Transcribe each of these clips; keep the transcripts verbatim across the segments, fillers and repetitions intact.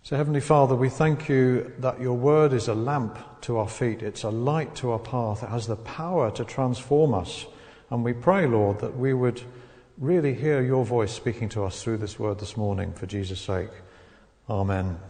So Heavenly Father, we thank you that your word is a lamp to our feet. It's a light to our path. It has the power to transform us. And we pray, Lord, that we would really hear your voice speaking to us through this word this morning for Jesus' sake. Amen.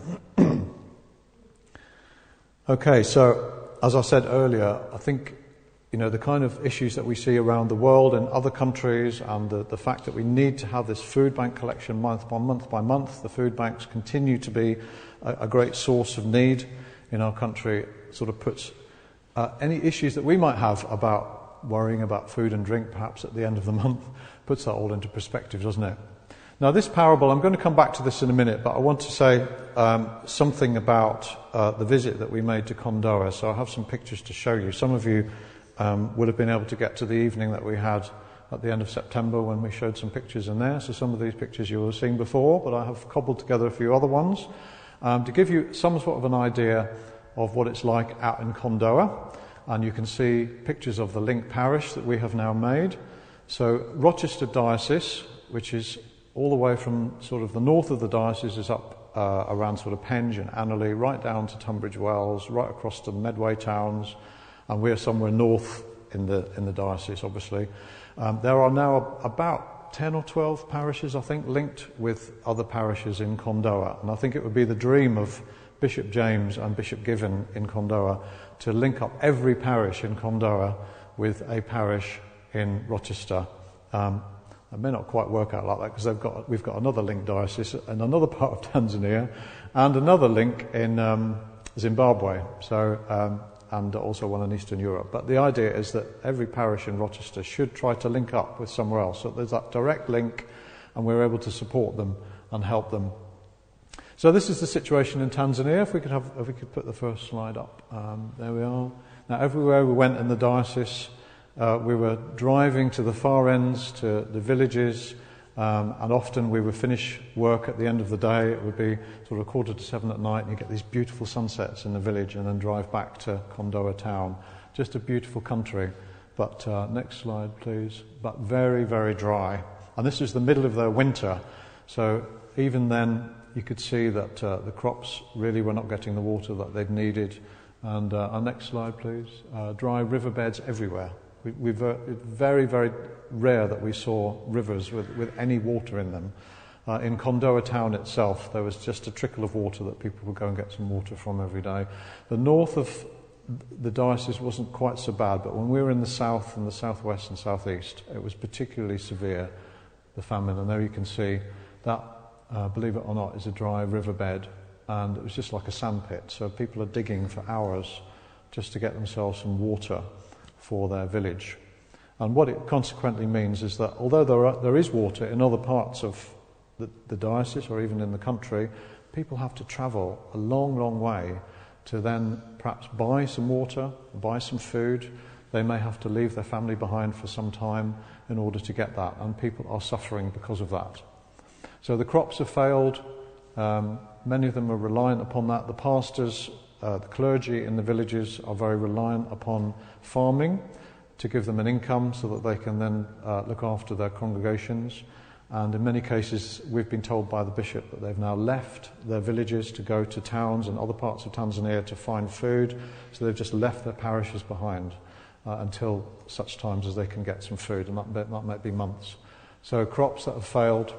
Okay, so as I said earlier, I think, you know, the kind of issues that we see around the world in other countries and the, the fact that we need to have this food bank collection month by month by month. The food banks continue to be a, a great source of need in our country. It sort of puts uh, any issues that we might have about worrying about food and drink perhaps at the end of the month, puts that all into perspective, doesn't it? Now this parable, I'm going to come back to this in a minute, but I want to say um, something about uh, the visit that we made to Kondoa. So I have some pictures to show you. Some of you um, would have been able to get to the evening that we had at the end of September when we showed some pictures in there. So some of these pictures you will have seen before, but I have cobbled together a few other ones um, to give you some sort of an idea of what it's like out in Kondoa. And you can see pictures of the Link parish that we have now made. So Rochester Diocese, which is all the way from sort of the north of the diocese, is up uh, around sort of Penge and Annerley, right down to Tunbridge Wells, right across to the Medway towns, and we're somewhere north in the in the diocese, obviously. Um, there are now about ten or twelve parishes, I think, linked with other parishes in Kondoa, and I think it would be the dream of Bishop James and Bishop Given in Kondoa to link up every parish in Kondoa with a parish in Rochester. Um, It may not quite work out like that because they've got we've got another link diocese in another part of Tanzania and another link in um, Zimbabwe, so um, and also one in Eastern Europe. But the idea is that every parish in Rochester should try to link up with somewhere else. So there's that direct link, and we're able to support them and help them. So this is the situation in Tanzania. If we could have, if we could put the first slide up, um, there we are. Now everywhere we went in the diocese, Uh, we were driving to the far ends, to the villages, um, and often we would finish work at the end of the day. It would be sort of a quarter to seven at night, and you get these beautiful sunsets in the village, and then drive back to Kondoa town. Just a beautiful country. But uh, next slide, please. But very, very dry. And this is the middle of their winter, so even then you could see that uh, the crops really were not getting the water that they'd needed. And uh, our next slide, please. Uh, dry riverbeds everywhere. We, we've, uh, it's very, very rare that we saw rivers with, with any water in them. Uh, in Kondoa town itself, there was just a trickle of water that people would go and get some water from every day. The north of the diocese wasn't quite so bad, but when we were in the south and the southwest and southeast, it was particularly severe, the famine. And there you can see that, uh, believe it or not, is a dry riverbed, and it was just like a sandpit. So people are digging for hours just to get themselves some water for their village. And what it consequently means is that although there are, there is water in other parts of the, the diocese or even in the country, people have to travel a long, long way to then perhaps buy some water, buy some food. They may have to leave their family behind for some time in order to get that, and people are suffering because of that. So the crops have failed. Um, many of them are reliant upon that. The pastors, Uh, the clergy in the villages are very reliant upon farming to give them an income so that they can then uh, look after their congregations. And in many cases, we've been told by the bishop that they've now left their villages to go to towns and other parts of Tanzania to find food. So they've just left their parishes behind uh, until such times as they can get some food, and that, that might be months. So crops that have failed.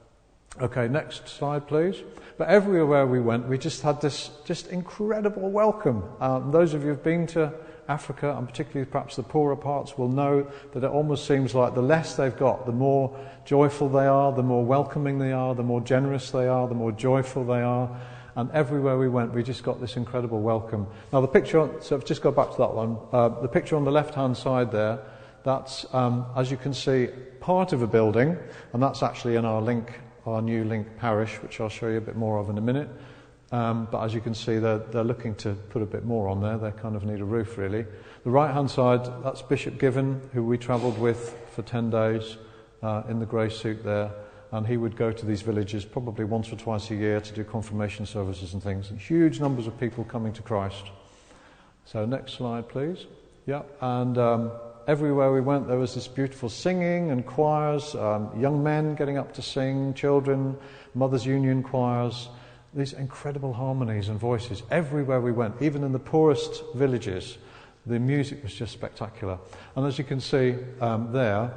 Okay, next slide, please. But everywhere we went, we just had this just incredible welcome. Um, those of you who've been to Africa, and particularly perhaps the poorer parts, will know that it almost seems like the less they've got, the more joyful they are, the more welcoming they are, the more generous they are, the more joyful they are. And everywhere we went, we just got this incredible welcome. Now the picture, on, so just go back to that one. Uh, the picture on the left-hand side there, that's, um, as you can see, part of a building, and that's actually in our link our new Link parish, which I'll show you a bit more of in a minute. Um, but as you can see, they're, they're looking to put a bit more on there. They kind of need a roof, really. The right-hand side, that's Bishop Given, who we travelled with for ten days uh, in the grey suit there. And he would go to these villages probably once or twice a year to do confirmation services and things. And huge numbers of people coming to Christ. So next slide, please. Yeah, and Um, everywhere we went, there was this beautiful singing and choirs, um, young men getting up to sing, children, Mothers' Union choirs, these incredible harmonies and voices everywhere we went, even in the poorest villages. The music was just spectacular. And as you can see um, there,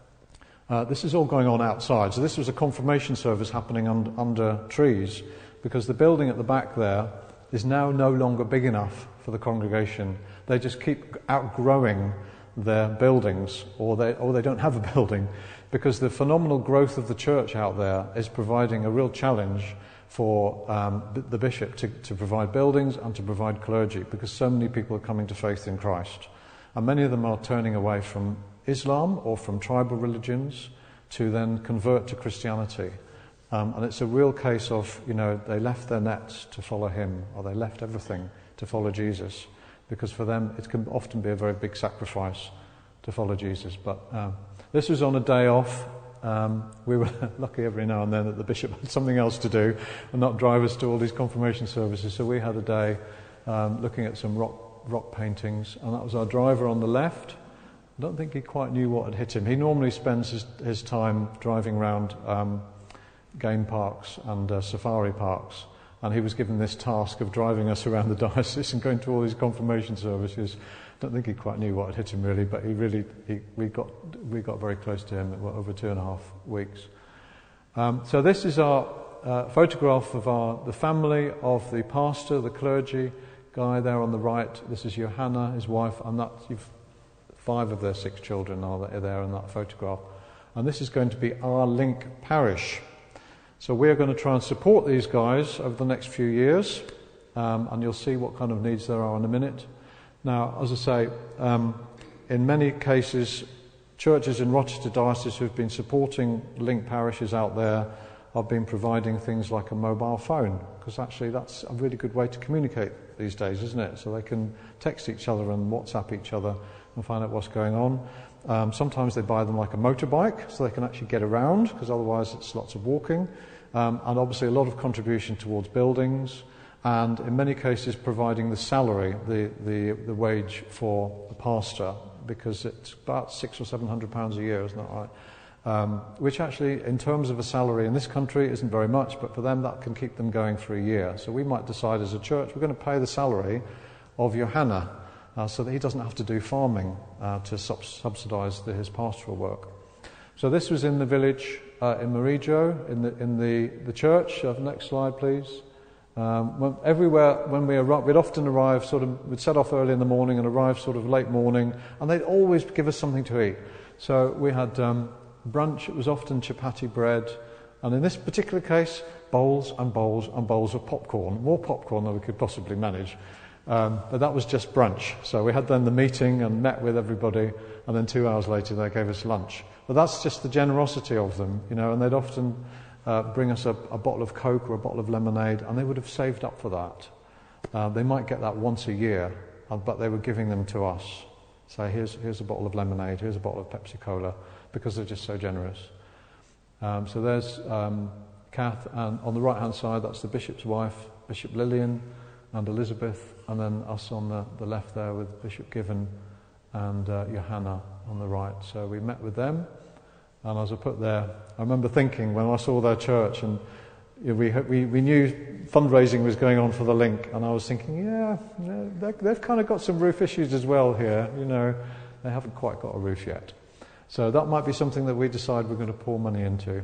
uh, this is all going on outside. So this was a confirmation service happening un- under trees, because the building at the back there is now no longer big enough for the congregation. They just keep outgrowing their buildings, or they or they don't have a building, because the phenomenal growth of the church out there is providing a real challenge for um, the bishop to, to provide buildings and to provide clergy, because so many people are coming to faith in Christ. And many of them are turning away from Islam or from tribal religions to then convert to Christianity. Um, and it's a real case of, you know, they left their nets to follow him, or they left everything to follow Jesus, because for them it can often be a very big sacrifice to follow Jesus. But um, this was on a day off. Um, we were lucky every now and then that the bishop had something else to do and not drive us to all these confirmation services. So we had a day um, looking at some rock rock paintings, and that was our driver on the left. I don't think he quite knew what had hit him. He normally spends his, his time driving around um, game parks and uh, safari parks, and he was given this task of driving us around the diocese and going to all these confirmation services. I don't think he quite knew what had hit him really, but he really he, we got we got very close to him over two and a half weeks. Um, so this is our uh, photograph of our the family of the pastor, the clergy guy there on the right. This is Johanna, his wife, and that you've, five of their six children are there in that photograph. And this is going to be our Link parish. So we're going to try and support these guys over the next few years, um, and you'll see what kind of needs there are in a minute. Now, as I say, um, in many cases, churches in Rochester Diocese who've been supporting Link parishes out there have been providing things like a mobile phone, because actually that's a really good way to communicate these days, isn't it? So they can text each other and WhatsApp each other and find out what's going on. Um, sometimes they buy them like a motorbike so they can actually get around, because otherwise it's lots of walking. Um, and obviously a lot of contribution towards buildings, and in many cases providing the salary, the, the, the wage for the pastor, because it's about six or seven hundred pounds a year, isn't that right? Um, which actually, in terms of a salary in this country, isn't very much, but for them that can keep them going for a year. So we might decide as a church we're going to pay the salary of Johanna, uh, so that he doesn't have to do farming uh, to sub- subsidise the, his pastoral work. So this was in the village uh, in Mariggio, in the in the, the church. Uh, next slide, please. Um, when, everywhere when we arrived, we'd often arrive sort of, we'd set off early in the morning and arrive sort of late morning, and they'd always give us something to eat. So we had um, brunch. It was often chapati bread, and in this particular case, bowls and bowls and bowls of popcorn, more popcorn than we could possibly manage. Um, but that was just brunch. So we had then the meeting and met with everybody, and then two hours later they gave us lunch. But that's just the generosity of them, you know, and they'd often uh, bring us a, a bottle of Coke or a bottle of lemonade, and they would have saved up for that. Uh, they might get that once a year, uh, but they were giving them to us. So here's here's a bottle of lemonade, here's a bottle of Pepsi Cola, because they're just so generous. Um, so there's um, Kath, and on the right-hand side, that's the bishop's wife, Bishop Lillian and Elizabeth, and then us on the, the left there with Bishop Given and uh, Johanna on the right. So we met with them, and as I put there, I remember thinking when I saw their church, and you know, we, we we knew fundraising was going on for the Link, and I was thinking, yeah, yeah they've kind of got some roof issues as well here, you know, they haven't quite got a roof yet. So that might be something that we decide we're going to pour money into.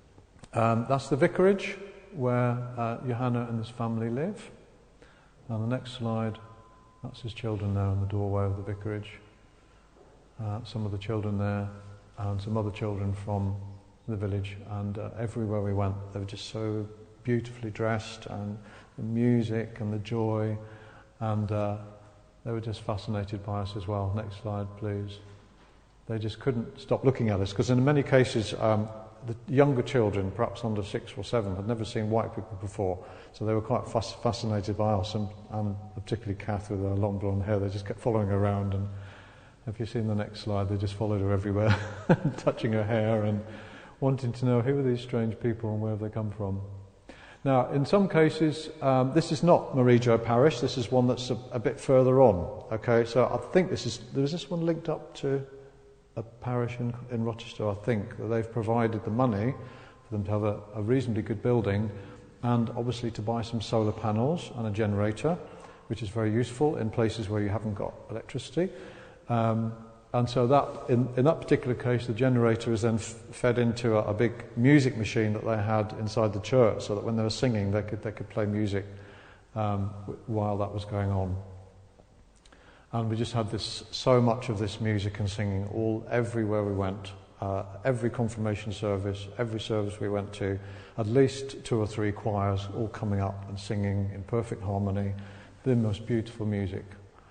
Um, that's the vicarage where uh, Johanna and his family live. And the next slide, that's his children there in the doorway of the vicarage. Uh, some of the children there, and some other children from the village. And uh, everywhere we went, they were just so beautifully dressed, and the music and the joy, and uh, they were just fascinated by us as well. Next slide, please. They just couldn't stop looking at us, because in many cases, um, the younger children, perhaps under six or seven, had never seen white people before, so they were quite fas- fascinated by us, and, and particularly Kath with her long blonde hair. They just kept following her around, and if you've seen the next slide, they just followed her everywhere, touching her hair and wanting to know who are these strange people and where have they come from. Now, in some cases, um, this is not Mariggio Parish. This is one that's a, a bit further on. Okay, so I think this is there is this one linked up to a parish in, in Rochester, I think, that they've provided the money for them to have a, a reasonably good building, and obviously to buy some solar panels and a generator, which is very useful in places where you haven't got electricity. Um, and so that, in, in that particular case, the generator is then f- fed into a, a big music machine that they had inside the church, so that when they were singing, they could they could play music um, w- while that was going on. And we just had this so much of this music and singing all everywhere we went. Uh, every confirmation service, every service we went to, at least two or three choirs all coming up and singing in perfect harmony, the most beautiful music.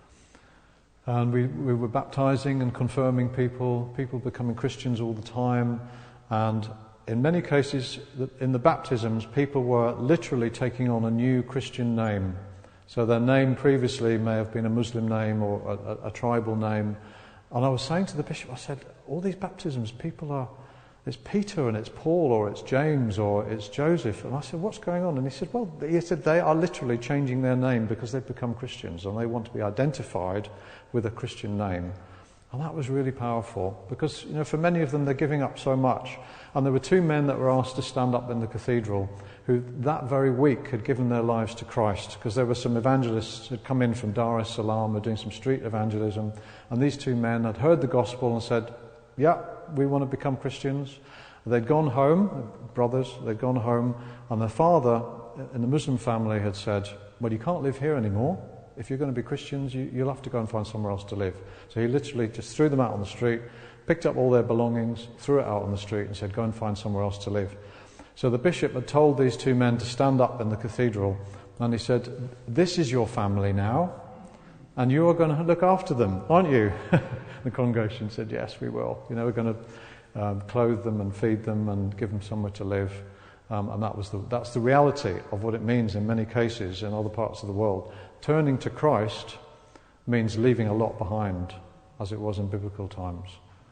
And we, we were baptizing and confirming people, people becoming Christians all the time. And in many cases, in the baptisms, people were literally taking on a new Christian name. So their name previously may have been a Muslim name or a, a, a tribal name. And I was saying to the bishop, I said, all these baptisms, people are, it's Peter and it's Paul or it's James or it's Joseph. And I said, what's going on? And he said, well, he said they are literally changing their name because they've become Christians and they want to be identified with a Christian name. And that was really powerful because, you know, for many of them, they're giving up so much. And there were two men that were asked to stand up in the cathedral who that very week had given their lives to Christ because there were some evangelists who had come in from Dar es Salaam, were doing some street evangelism. And these two men had heard the gospel and said, yeah, we want to become Christians. They'd gone home, brothers, they'd gone home, and their father in the Muslim family had said, well, you can't live here anymore. If you're going to be Christians, you, you'll have to go and find somewhere else to live. So he literally just threw them out on the street, picked up all their belongings, threw it out on the street and said, go and find somewhere else to live. So the bishop had told these two men to stand up in the cathedral, and he said, this is your family now, and you are going to look after them, aren't you? The congregation said, yes, we will. You know, we're going to um, clothe them and feed them and give them somewhere to live. Um, and that was the, that's the reality of what it means in many cases in other parts of the world. Turning to Christ means leaving a lot behind, as it was in biblical times.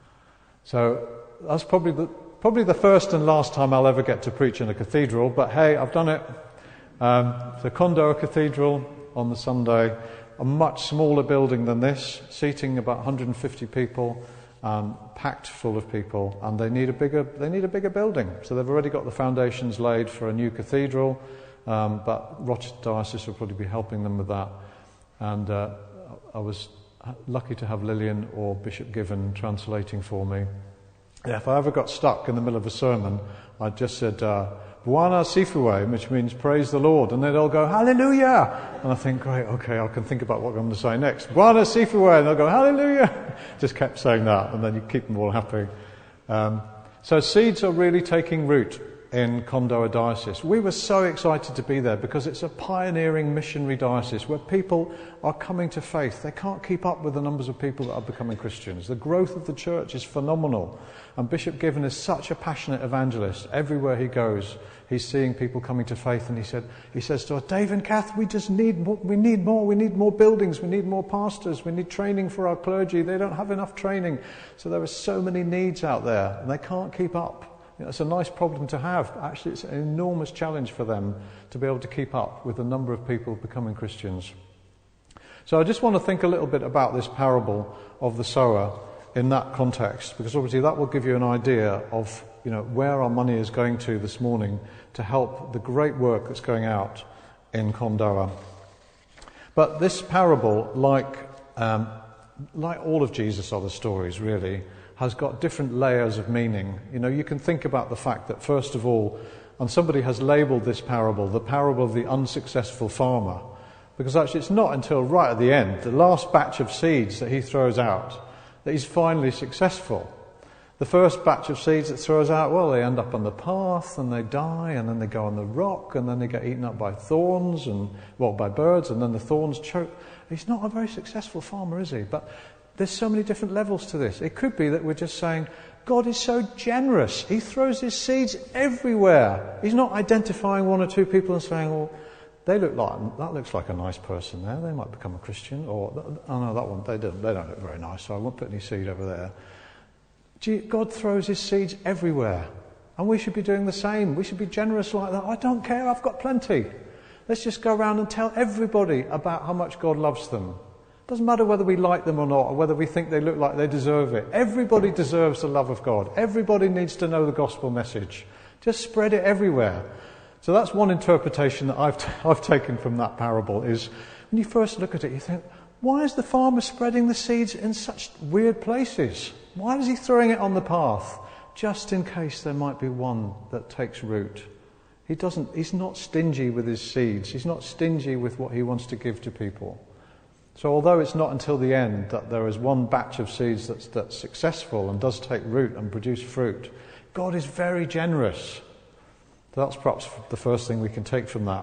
So that's probably the, probably the first and last time I'll ever get to preach in a cathedral, but hey, I've done it. Um, the Kondoa Cathedral on the Sunday, a much smaller building than this, seating about one hundred fifty people, um, packed full of people, and they need a bigger they need a bigger building. So they've already got the foundations laid for a new cathedral, um, but Rochester Diocese will probably be helping them with that. And uh, I was lucky to have Lillian or Bishop Given translating for me. Yeah, if I ever got stuck in the middle of a sermon, I just said, uh, Buana Sifue, which means praise the Lord, and they'd all go, hallelujah! And I think, great, okay, I can think about what I'm going to say next. Buana Sifue, and they'll go, hallelujah! Just kept saying that, and then you keep them all happy. Um, so seeds are really taking root in Kondoa Diocese. We were so excited to be there because it's a pioneering missionary diocese where people are coming to faith. They can't keep up with the numbers of people that are becoming Christians. The growth of the church is phenomenal. And Bishop Given is such a passionate evangelist. Everywhere he goes, he's seeing people coming to faith. And he said, he says to us, Dave and Kath, we just need more, we need more. We need more buildings. We need more pastors. We need training for our clergy. They don't have enough training. So there are so many needs out there and they can't keep up. You know, it's a nice problem to have. Actually, it's an enormous challenge for them to be able to keep up with the number of people becoming Christians. So I just want to think a little bit about this parable of the sower in that context, because obviously that will give you an idea of, you know, where our money is going to this morning to help the great work that's going out in Kondoa. But this parable, like um, like all of Jesus' other stories, really, has got different layers of meaning. You know, you can think about the fact that, first of all, and somebody has labelled this parable, the parable of the unsuccessful farmer, because actually it's not until right at the end, the last batch of seeds that he throws out, that he's finally successful. The first batch of seeds that throws out, well, they end up on the path, and they die, and then they go on the rock, and then they get eaten up by thorns, and, well, by birds, and then the thorns choke. He's not a very successful farmer, is he? But there's so many different levels to this. It could be that we're just saying, God is so generous. He throws his seeds everywhere. He's not identifying one or two people and saying, well, they look like, that looks like a nice person there. They might become a Christian. Or, oh no, that one, they don't, they don't look very nice, so I won't put any seed over there. Gee, God throws his seeds everywhere. And we should be doing the same. We should be generous like that. I don't care, I've got plenty. Let's just go around and tell everybody about how much God loves them. Doesn't matter whether we like them or not, or whether we think they look like they deserve it. Everybody deserves the love of God. Everybody needs to know the gospel message. Just spread it everywhere. So that's one interpretation that I've, t- I've taken from that parable is, when you first look at it, you think, why is the farmer spreading the seeds in such weird places? Why is he throwing it on the path? Just in case there might be one that takes root. He doesn't, he's not stingy with his seeds. He's not stingy with what he wants to give to people. So although it's not until the end that there is one batch of seeds that's, that's successful and does take root and produce fruit, God is very generous. So that's perhaps the first thing we can take from that.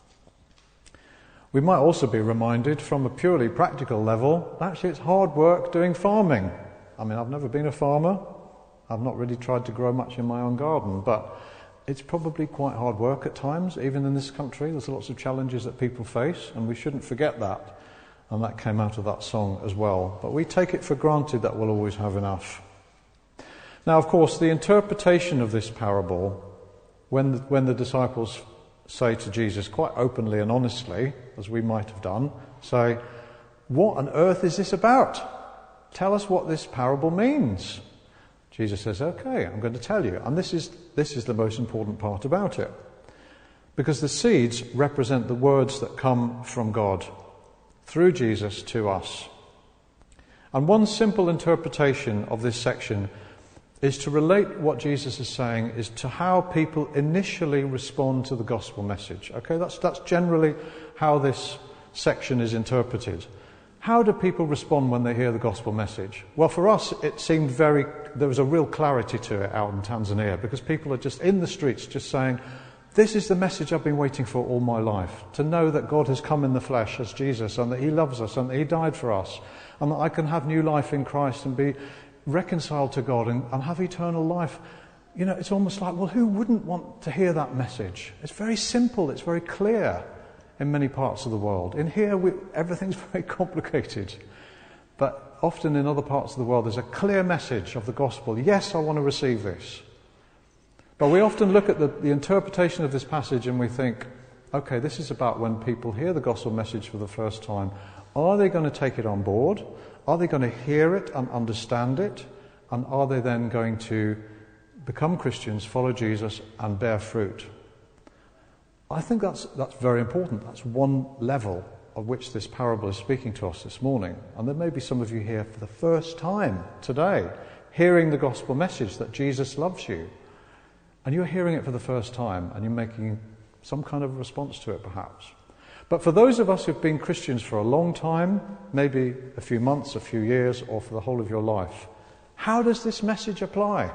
We might also be reminded from a purely practical level, actually it's hard work doing farming. I mean, I've never been a farmer. I've not really tried to grow much in my own garden, but it's probably quite hard work at times, even in this country. There's lots of challenges that people face, and we shouldn't forget that. And that came out of that song as well. But we take it for granted that we'll always have enough. Now, of course, the interpretation of this parable, when the, when the disciples say to Jesus quite openly and honestly, as we might have done, say, what on earth is this about? Tell us what this parable means. Jesus says, okay, I'm going to tell you. And this is, this is the most important part about it. Because the seeds represent the words that come from God through Jesus to us. And one simple interpretation of this section is to relate what Jesus is saying is to how people initially respond to the gospel message. Okay, that's, that's generally how this section is interpreted. How do people respond when they hear the gospel message? Well, for us, it seemed very, there was a real clarity to it out in Tanzania, because people are just in the streets just saying, this is the message I've been waiting for all my life, to know that God has come in the flesh as Jesus, and that he loves us, and that he died for us, and that I can have new life in Christ and be reconciled to God and, and have eternal life. You know, it's almost like, well, who wouldn't want to hear that message? It's very simple, it's very clear in many parts of the world. In here, we, everything's very complicated. But often in other parts of the world, there's a clear message of the gospel. Yes, I want to receive this. But we often look at the, the interpretation of this passage and we think, okay, this is about when people hear the gospel message for the first time. Are they going to take it on board? Are they going to hear it and understand it? And are they then going to become Christians, follow Jesus, and bear fruit? I think that's that's very important. That's one level of which this parable is speaking to us this morning. And there may be some of you here for the first time today, hearing the gospel message that Jesus loves you. And you're hearing it for the first time, and you're making some kind of response to it, perhaps. But for those of us who've been Christians for a long time, maybe a few months, a few years, or for the whole of your life, how does this message apply?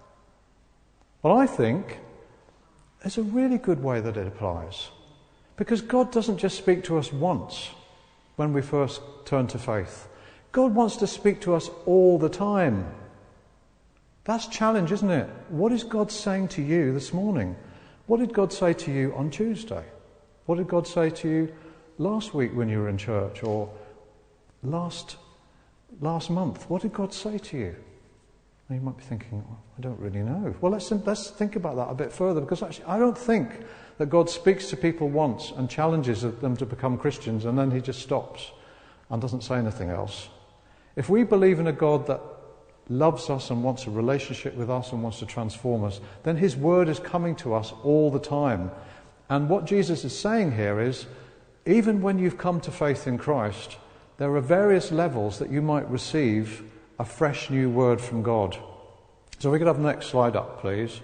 Well, I think there's a really good way that it applies. Because God doesn't just speak to us once when we first turn to faith. God wants to speak to us all the time. That's a challenge, isn't it? What is God saying to you this morning? What did God say to you on Tuesday? What did God say to you last week when you were in church, or last last month? What did God say to you? And you might be thinking, well, I don't really know. Well, let's let's think about that a bit further, because actually I don't think that God speaks to people once and challenges them to become Christians and then he just stops and doesn't say anything else. If we believe in a God that loves us and wants a relationship with us and wants to transform us, then his word is coming to us all the time. And what Jesus is saying here is, even when you've come to faith in Christ, there are various levels that you might receive a fresh new word from God. So we could have the next slide up, please.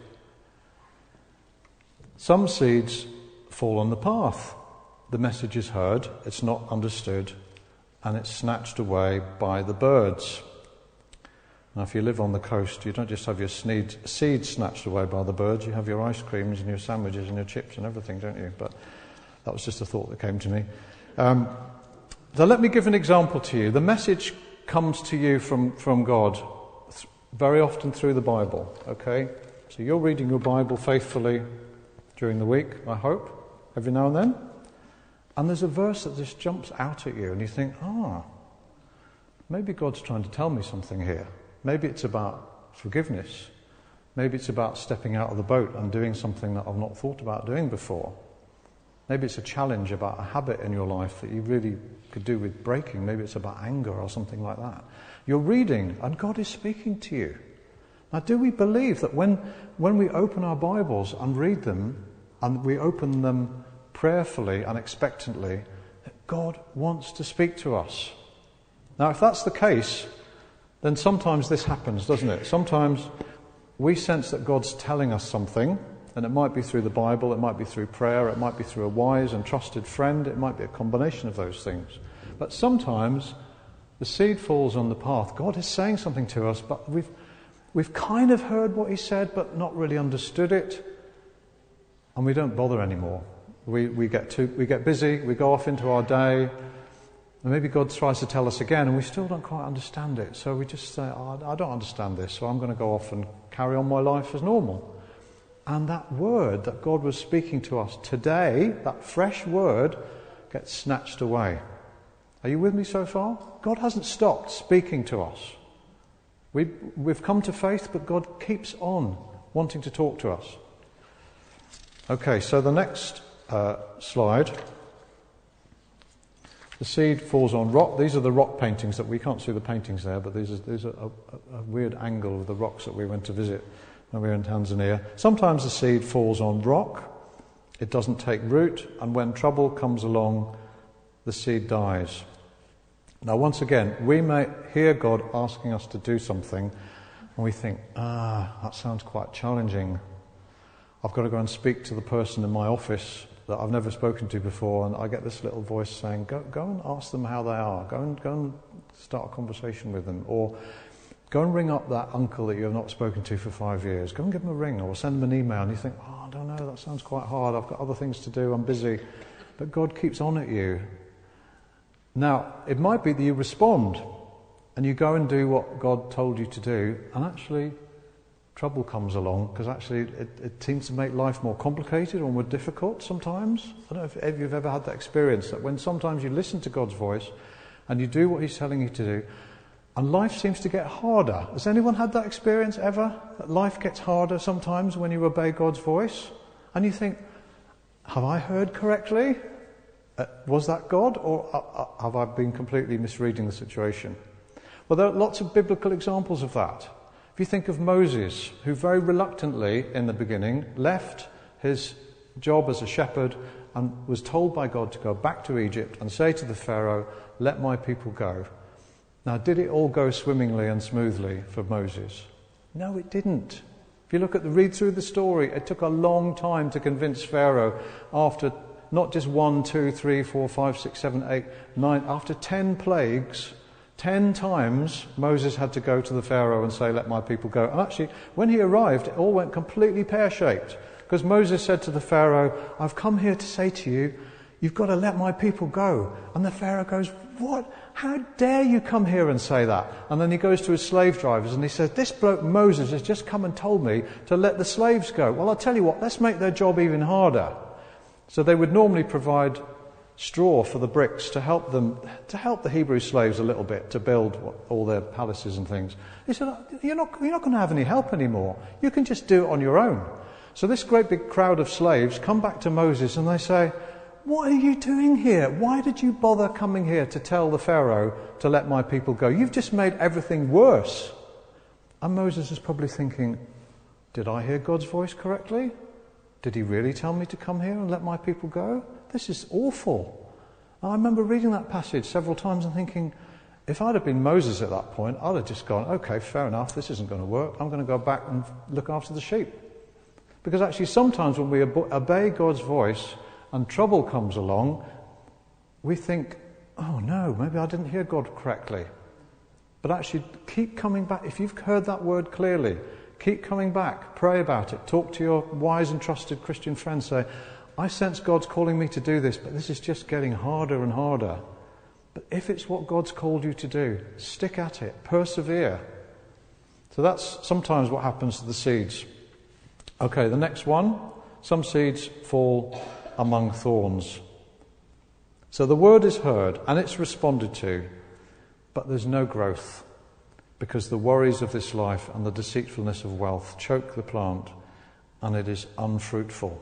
Some seeds fall on the path. The message is heard, it's not understood, and it's snatched away by the birds. Now, if you live on the coast, you don't just have your seeds snatched away by the birds, you have your ice creams and your sandwiches and your chips and everything, don't you? But that was just a thought that came to me. Um, so let me give an example to you. The message comes to you from, from God th- very often through the Bible, okay? So you're reading your Bible faithfully during the week, I hope, every now and then. And there's a verse that just jumps out at you and you think, ah, maybe God's trying to tell me something here. Maybe it's about forgiveness. Maybe it's about stepping out of the boat and doing something that I've not thought about doing before. Maybe it's a challenge about a habit in your life that you really could do with breaking. Maybe it's about anger or something like that. You're reading and God is speaking to you. Now, do we believe that when, when we open our Bibles and read them, and we open them prayerfully and expectantly, that God wants to speak to us. Now, if that's the case, then sometimes this happens, doesn't it? Sometimes we sense that God's telling us something, and it might be through the Bible, it might be through prayer, it might be through a wise and trusted friend, it might be a combination of those things. But sometimes the seed falls on the path. God is saying something to us, but we've we've kind of heard what he said, but not really understood it, and we don't bother anymore. We we get too we get busy, we go off into our day, and maybe God tries to tell us again, and we still don't quite understand it. So we just say, oh, I don't understand this, so I'm going to go off and carry on my life as normal. And that word that God was speaking to us today, that fresh word, gets snatched away. Are you with me so far? God hasn't stopped speaking to us. We, we've come to faith, but God keeps on wanting to talk to us. Okay, so the next uh, slide. The seed falls on rock. These are the rock paintings that we can't see the paintings there, but these are, these are a, a weird angle of the rocks that we went to visit when we were in Tanzania. Sometimes the seed falls on rock. It doesn't take root, and when trouble comes along, the seed dies. Now, once again, we may hear God asking us to do something, and we think, ah, that sounds quite challenging. I've got to go and speak to the person in my office that I've never spoken to before, and I get this little voice saying, go, go and ask them how they are. Go and, go and start a conversation with them. Or go and ring up that uncle that you have not spoken to for five years. Go and give them a ring, or send them an email. And you think, oh, I don't know, that sounds quite hard. I've got other things to do. I'm busy. But God keeps on at you. Now, it might be that you respond and you go and do what God told you to do, and actually trouble comes along, because actually it, it seems to make life more complicated or more difficult sometimes. I don't know if you've ever had that experience, that when sometimes you listen to God's voice and you do what he's telling you to do, and life seems to get harder. Has anyone had that experience ever? That life gets harder sometimes when you obey God's voice, and you think, have I heard correctly? Uh, was that God, or uh, uh, have I been completely misreading the situation? Well, there are lots of biblical examples of that. If you think of Moses, who very reluctantly in the beginning left his job as a shepherd and was told by God to go back to Egypt and say to the Pharaoh, let my people go. Now, did it all go swimmingly and smoothly for Moses? No, it didn't. If you look at the read through the story, it took a long time to convince Pharaoh, after not just one, two, three, four, five, six, seven, eight, nine, after ten plagues, ten times Moses had to go to the Pharaoh and say, let my people go. And actually, when he arrived, it all went completely pear-shaped, because Moses said to the Pharaoh, I've come here to say to you, you've got to let my people go. And the Pharaoh goes, what? How dare you come here and say that? And then he goes to his slave drivers and he says, this bloke Moses has just come and told me to let the slaves go. Well, I'll tell you what, let's make their job even harder. So they would normally provide straw for the bricks to help them, to help the Hebrew slaves a little bit to build all their palaces and things. He said, you're not, you're not going to have any help anymore. You can just do it on your own. So this great big crowd of slaves come back to Moses and they say, what are you doing here? Why did you bother coming here to tell the Pharaoh to let my people go? You've just made everything worse. And Moses is probably thinking, did I hear God's voice correctly? Did he really tell me to come here and let my people go? This is awful. And I remember reading that passage several times and thinking, if I'd have been Moses at that point, I'd have just gone, okay, fair enough, this isn't going to work. I'm going to go back and look after the sheep. Because actually sometimes when we obey God's voice and trouble comes along, we think, oh no, maybe I didn't hear God correctly. But actually keep coming back. If you've heard that word clearly, keep coming back, pray about it, talk to your wise and trusted Christian friends, say, I sense God's calling me to do this, but this is just getting harder and harder. But if it's what God's called you to do, stick at it, persevere. So that's sometimes what happens to the seeds. Okay, the next one, some seeds fall among thorns. So the word is heard and it's responded to, but there's no growth, because the worries of this life and the deceitfulness of wealth choke the plant and it is unfruitful.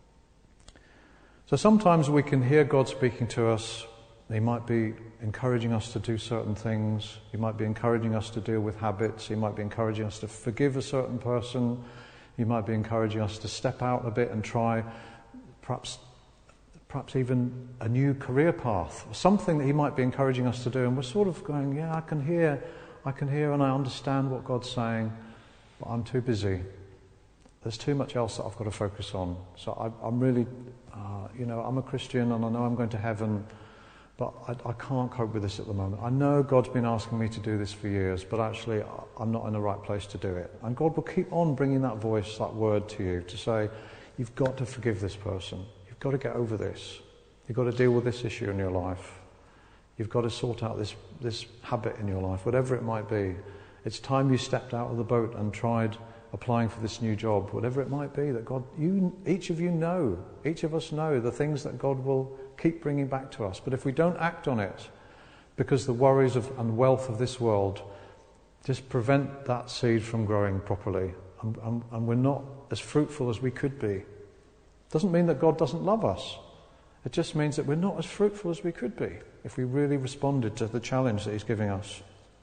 So sometimes we can hear God speaking to us. He might be encouraging us to do certain things. He might be encouraging us to deal with habits. He might be encouraging us to forgive a certain person. He might be encouraging us to step out a bit and try perhaps perhaps even a new career path, something that he might be encouraging us to do, and we're sort of going, yeah, I can hear, I can hear and I understand what God's saying, but I'm too busy. There's too much else that I've got to focus on. So I, I'm really, uh, you know, I'm a Christian and I know I'm going to heaven, but I, I can't cope with this at the moment. I know God's been asking me to do this for years, but actually I'm not in the right place to do it. And God will keep on bringing that voice, that word to you to say, you've got to forgive this person. You've got to get over this. You've got to deal with this issue in your life. You've got to sort out this, this habit in your life, whatever it might be. It's time you stepped out of the boat and tried applying for this new job, whatever it might be, that God, you, each of you know, each of us know the things that God will keep bringing back to us. But if we don't act on it, because the worries of, and wealth of this world just prevent that seed from growing properly, and, and, and we're not as fruitful as we could be. Doesn't mean that God doesn't love us. It just means that we're not as fruitful as we could be if we really responded to the challenge that he's giving us.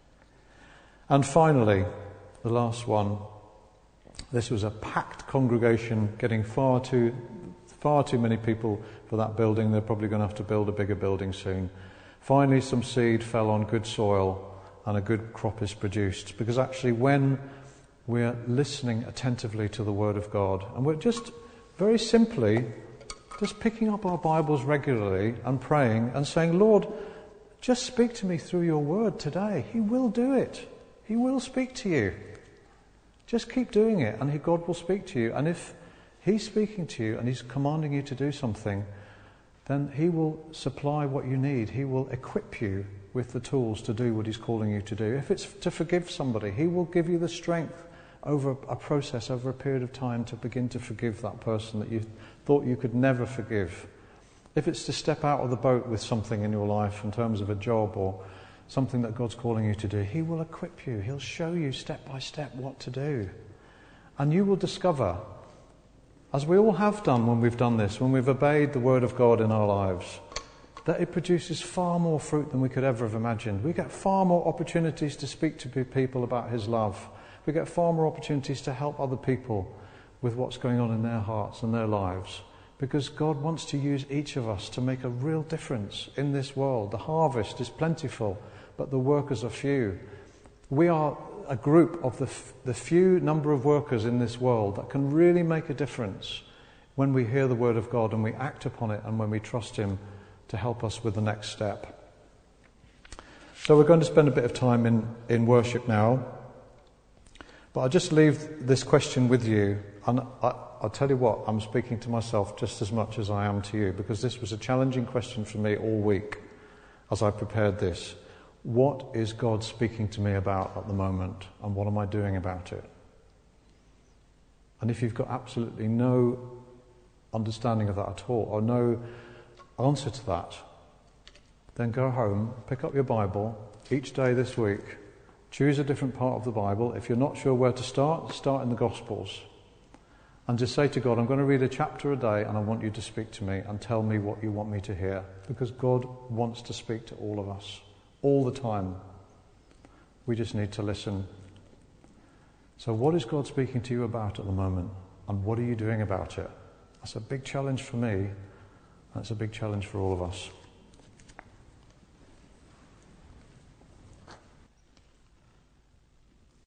And finally, the last one. This was a packed congregation, getting far too, far too many people for that building. They're probably going to have to build a bigger building soon. Finally, some seed fell on good soil and a good crop is produced. Because actually when we're listening attentively to the Word of God, and we're just very simply just picking up our Bibles regularly and praying and saying, Lord, just speak to me through your Word today. He will do it. He will speak to you. Just keep doing it and God will speak to you. And if he's speaking to you and he's commanding you to do something, then he will supply what you need. He will equip you with the tools to do what he's calling you to do. If it's to forgive somebody, he will give you the strength over a process, over a period of time, to begin to forgive that person that you thought you could never forgive. If it's to step out of the boat with something in your life in terms of a job or something that God's calling you to do, he will equip you. He'll show you step by step what to do. And you will discover, as we all have done when we've done this, when we've obeyed the Word of God in our lives, that it produces far more fruit than we could ever have imagined. We get far more opportunities to speak to people about his love. We get far more opportunities to help other people with what's going on in their hearts and their lives. Because God wants to use each of us to make a real difference in this world. The harvest is plentiful, but the workers are few. We are a group of the, f- the few number of workers in this world that can really make a difference when we hear the Word of God and we act upon it and when we trust him to help us with the next step. So we're going to spend a bit of time in, in worship now. But I'll just leave this question with you. And I, I'll tell you what, I'm speaking to myself just as much as I am to you, because this was a challenging question for me all week as I prepared this. What is God speaking to me about at the moment, and what am I doing about it? And if you've got absolutely no understanding of that at all, or no answer to that, then go home, pick up your Bible each day this week, choose a different part of the Bible. If you're not sure where to start, start in the Gospels. And just say to God, I'm going to read a chapter a day and I want you to speak to me and tell me what you want me to hear. Because God wants to speak to all of us, all the time. We just need to listen. So what is God speaking to you about at the moment? And what are you doing about it? That's a big challenge for me. And it's a big challenge for all of us.